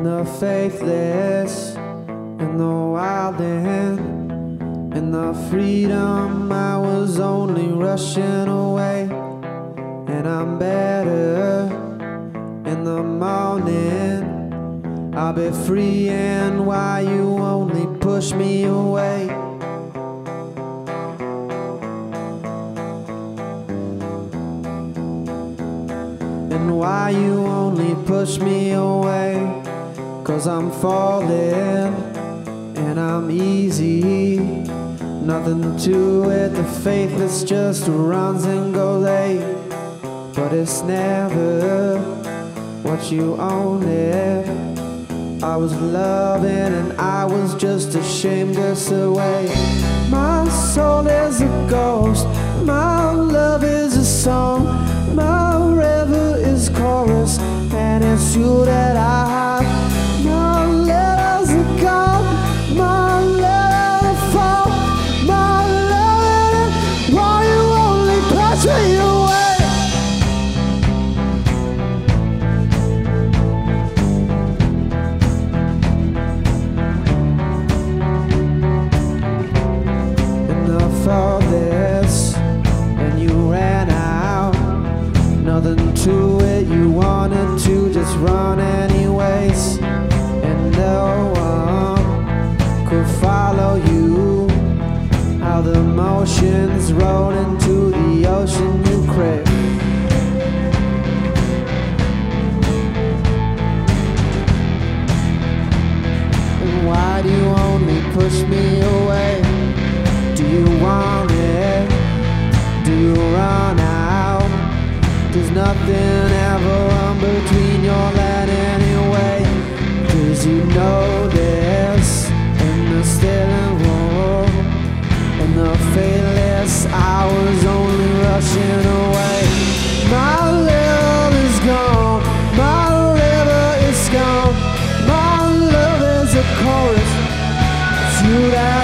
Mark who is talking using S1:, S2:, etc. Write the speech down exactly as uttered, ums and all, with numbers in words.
S1: and the faithless, and the wild and, and the freedom. I was only rushing away, and I'm better in the morning. I'll be free, and why you only push me away? And why you only push me away? 'Cause I'm falling, and I'm easy, nothing to it. The faithless just runs and goes late, but it's never what you own it. I was loving and I was just ashamed to say away. My soul is a ghost, my love is a song, my river is chorus, and it's you that I have. My letters are gone, my letters fall, my love, why you only push me away? For this, and you ran out, nothing to it. You wanted to just run anyways, and no one could follow you. How the motions roll into the ocean you crave. And why do you only push me away? Do you want it? Do you run out? There's nothing ever in between your land anyway. 'Cause you know this, in the stealing war, and the faithless, I was only rushing away. My love is gone, my river is gone, my love is a chorus, it's you that